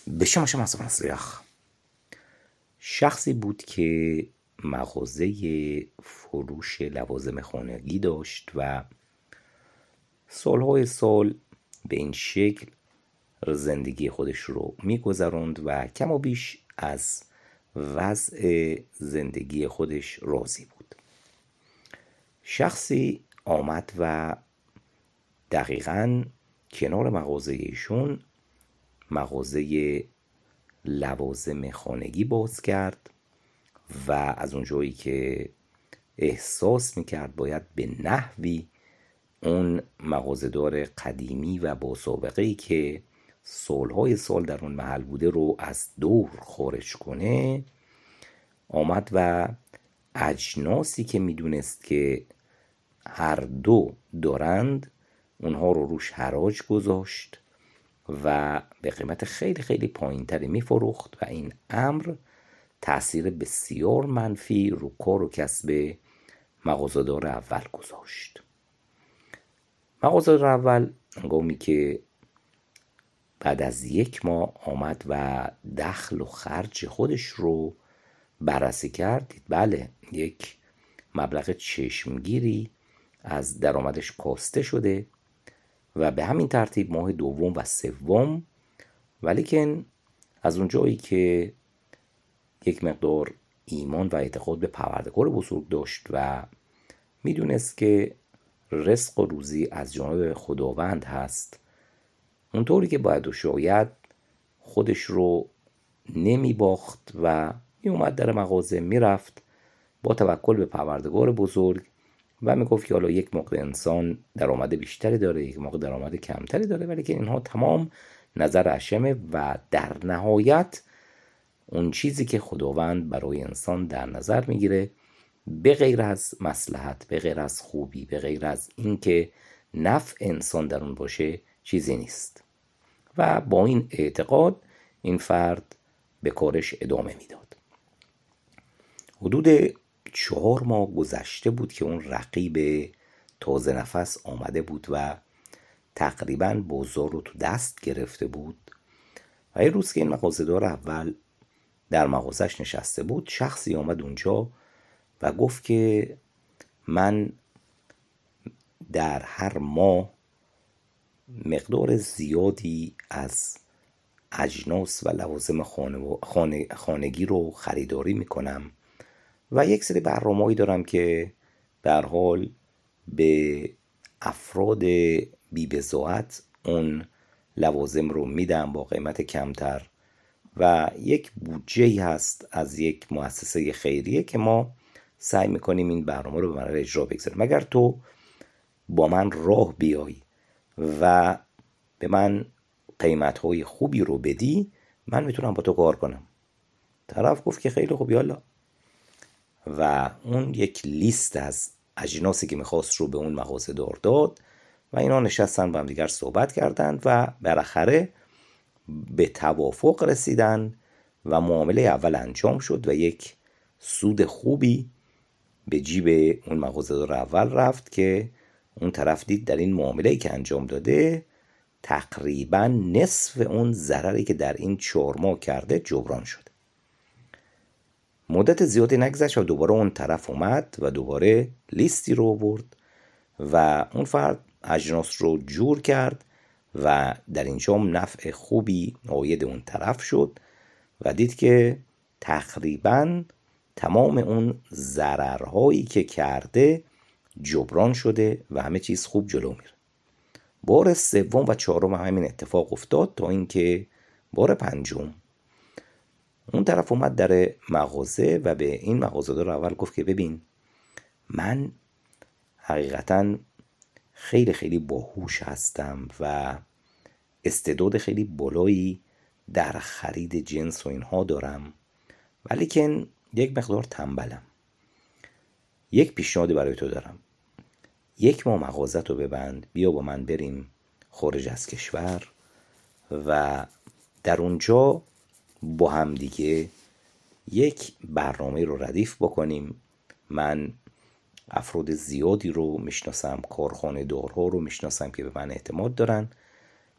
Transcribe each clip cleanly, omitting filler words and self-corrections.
בשم مسیح شخصی بود که مغازه فروش لوازم خانگی داشت و سالهای سال به این شکل زندگی خودش رو میگذراند و کم و بیش از وضع زندگی خودش راضی بود. شخصی آمد و دقیقاً کنار مغازه ایشون مغازه لوازم خانگی باز کرد و از اونجایی که احساس میکرد باید به نحوی اون مغازه‌دار قدیمی و با سابقه‌ای که سالهای سال در اون محل بوده رو از دور خارج کنه، آمد و اجناسی که میدونست که هر دو دارند اونها رو روش حراج گذاشت و به قیمت خیلی خیلی پایین‌تری میفروخت و این امر تأثیر بسیار منفی رو کار و کسب مغازه‌دار اول گذاشت. مغازه‌دار اول هنگامی که بعد از 1 ماه آمد و دخل و خرج خودش رو بررسی کرد، دید بله یک مبلغ چشمگیری از درآمدش کاسته شده و به همین ترتیب ماه دوم و سوم، ولیکن از اونجایی که یک مقدار ایمان و اعتقاد به پروردگار بزرگ داشت و میدونست که رزق و روزی از جانب خداوند هست، اونطوری که باید و شاید خودش رو نمی باخت و می اومد در مغازه میرفت با توکل به پروردگار بزرگ و میگفت که حالا یک موقع انسان درآمد بیشتری داره، یک موقع درآمد کمتری داره، ولی که اینها تمام نظر اشمه و در نهایت اون چیزی که خداوند برای انسان در نظر میگیره به غیر از مصلحت، به غیر از خوبی، به غیر از اینکه نفع انسان در اون باشه چیزی نیست. و با این اعتقاد این فرد به کارش ادامه میداد. حدود 4 ماه گذشته بود که اون رقیب تازه نفس آمده بود و تقریباً بازار رو تو دست گرفته بود و یه روز که این مغازه‌دار اول در مغازش نشسته بود، شخصی آمد اونجا و گفت که من در هر ماه مقدار زیادی از اجناس و لوازم خانگی رو خریداری میکنم و یک سری برنامه‌ای دارم که به هر حال به افراد بی‌بضاعت اون لوازم رو میدم با قیمت کمتر و یک بودجه‌ای هست از یک مؤسسه خیریه که ما سعی میکنیم این برنامه رو به مرحله اجرا بگذاریم. اگر تو با من راه بیای و به من قیمت‌های خوبی رو بدی، من میتونم با تو کار کنم. طرف گفت که خیلی خوب، یالا. و اون یک لیست از اجناسی که میخواست رو به اون مغازه‌دار داد و اینا نشستن با هم دیگر صحبت کردند و بالاخره به توافق رسیدن و معامله اول انجام شد و یک سود خوبی به جیب اون مغازه‌دار اول رفت که اون طرف دید در این معامله‌ای که انجام داده تقریبا نصف اون ضرری که در این 4 ماه کرده جبران شد. مدت زیادی نگذشت و دوباره اون طرف اومد و دوباره لیستی رو آورد و اون فرد اجناس رو جور کرد و در اینجا نفع خوبی عاید اون طرف شد و دید که تقریبا تمام اون ضررهایی که کرده جبران شده و همه چیز خوب جلو میره. بار 3 و 4 همین اتفاق افتاد تا اینکه بار 5 اون طرف اومد در مغازه و به این مغازه‌دار اول گفت که ببین، من حقیقتاً خیلی خیلی باهوش هستم و استعداد خیلی بالایی در خرید جنس و اینها دارم، ولی که یک مقدار تنبلم. یک پیشنهاد برای تو دارم. 1 ماه مغازت رو ببند، بیا با من بریم خارج از کشور و در اونجا با هم دیگه یک برنامه رو ردیف بکنیم. من افراد زیادی رو میشناسم، کارخانه دارها رو میشناسم که به من اعتماد دارن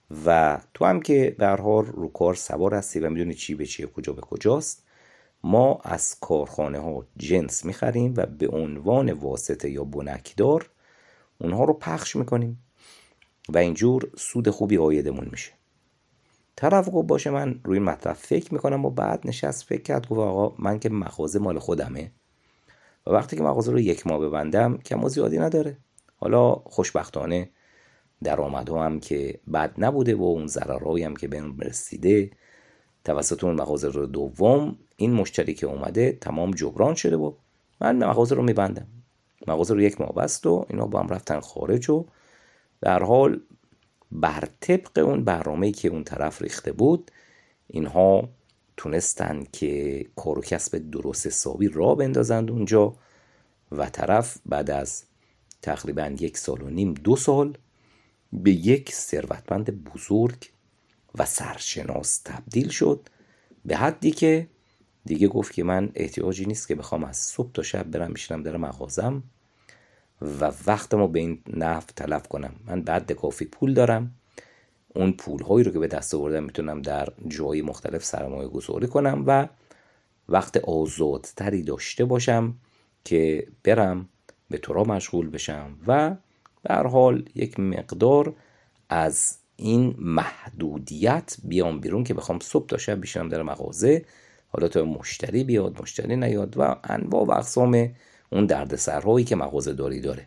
و تو هم که به هر حال رو کار سوار هستی و میدونی چی به چیه، کجا به کجاست. ما از کارخانه ها جنس میخریم و به عنوان واسطه یا بنکدار اونها رو پخش میکنیم و اینجور سود خوبی عایدمون میشه. طرف گفت باشه من روی مطلب فکر میکنم و بعد نشست فکر کرد، گفت آقا من که مغازه مال خودمه و وقتی که مغازه رو 1 ماه ببندم کم و زیادی نداره. حالا خوشبختانه درآمدها هم که بد نبوده و اون ضررهایی هم که بهم رسیده توسط اون مغازه رو دوم، این مشتری که اومده تمام جبران شده و من مغازه رو میبندم. مغازه رو 1 ماه بست و اینا با هم رفتن خارج و در حال بر طبق اون برنامه‌ای که اون طرف ریخته بود اینها تونستن که کار و کسب درست حسابی راه بندازند اونجا و طرف بعد از تقریبا 1.5 سال 2 سال به یک ثروتمند بزرگ و سرشناس تبدیل شد، به حدی که دیگه گفت که من احتیاجی نیست که بخوام از صبح تا شب برم بشینم در مغازم و وقتمو به این نحو تلف کنم. من بعد کافی پول دارم، اون پولهایی رو که به دست آوردم میتونم در جای مختلف سرمایه گذاری کنم و وقت آزادتری داشته باشم که برم به تورا مشغول بشم و به هر حال یک مقدار از این محدودیت بیام بیرون که بخوام صبح تا شب بشینم در مغازه، حالا تا مشتری بیاد مشتری نیاد و انواع و اقسام اون دردسرهایی که مغازه داری داره.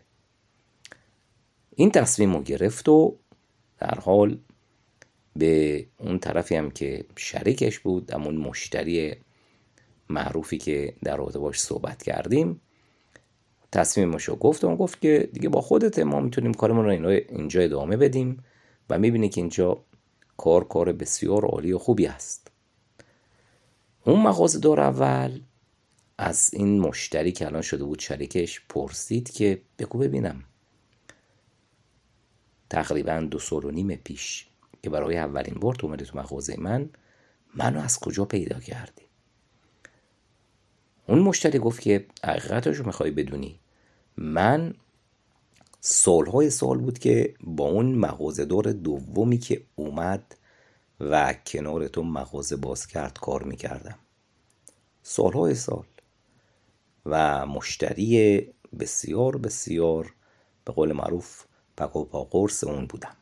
این تصمیم رو گرفت و در حال به اون طرفی هم که شریکش بود، همون مشتری معروفی که در رابطه باش صحبت کردیم، تصمیمشو گفت و اون گفت که دیگه با خودت، ما میتونیم کارمون رو اینجا ادامه بدیم و میبینی که اینجا کار بسیار عالی و خوبی هست. اون مغازه‌دار اول از این مشتری که الان شده بود شریکش پرسید که بگو ببینم تقریبا 2.5 سال پیش که برای اولین بار تو اومدی تو مغازه منو از کجا پیدا کردی؟ اون مشتری گفت که حقیقتشو میخوای بدونی، من سالهای سال بود که با اون مغازه‌دار دومی که اومد و کنار تو مغازه باز کرد کار میکردم، سالهای سال، و مشتری بسیار بسیار به قول معروف پک و پا قرص اون بودم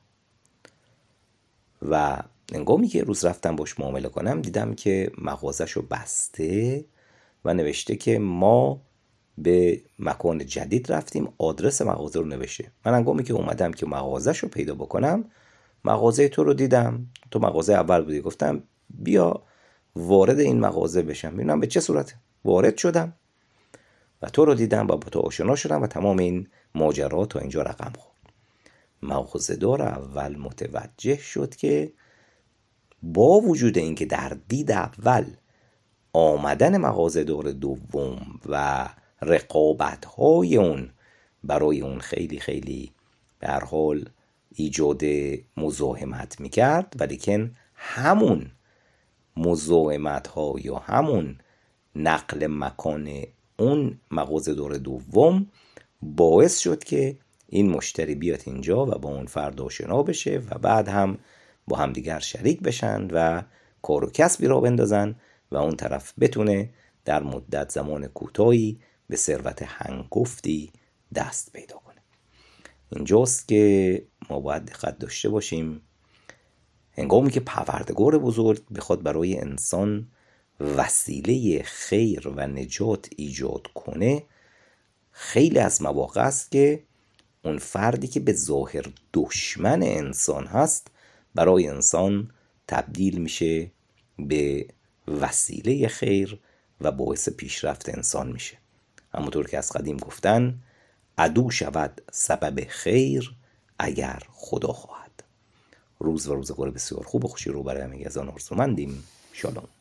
و هنگامی که روز رفتم باش معامله کنم دیدم که مغازه‌شو بسته و نوشته که ما به مکان جدید رفتیم، آدرس مغازه رو نوشته. من هنگامی که اومدم که مغازه‌شو پیدا بکنم مغازه تو رو دیدم، تو مغازه اول بودی، گفتم بیا وارد این مغازه بشم ببینم به چه صورت. وارد شدم و تو رو دیدم و با تو آشنا شدم و تمام این ماجرا تا اینجا رقم خورد. مغازه‌دار اول متوجه شد که با وجود اینکه در دید اول آمدن مغازه‌دار دوم و رقابت‌های اون برای اون خیلی خیلی به هر حال ایجاد مزاحمت میکرد، ولیکن همون مزاحمت‌ها یا همون نقل مکان اون مغازه‌دار دوم باعث شد که این مشتری بیاد اینجا و با اون فرد آشنا بشه و بعد هم با همدیگر شریک بشن و کار و کسبی را بندازن و اون طرف بتونه در مدت زمان کوتاهی به ثروت هنگفتی دست پیدا کنه. اینجاست که ما باید دقت داشته باشیم هنگامی که پروردگار بزرگ بخواد برای انسان وسیله خیر و نجات ایجاد کنه، خیلی از مواقع است که اون فردی که به ظاهر دشمن انسان هست برای انسان تبدیل میشه به وسیله خیر و باعث پیشرفت انسان میشه. همونطور که از قدیم گفتن عدو شود سبب خیر اگر خدا خواهد. روز و روزگار بسیار خوب و خوشی رو برای همگی از آن آرزومندیم. شالوم.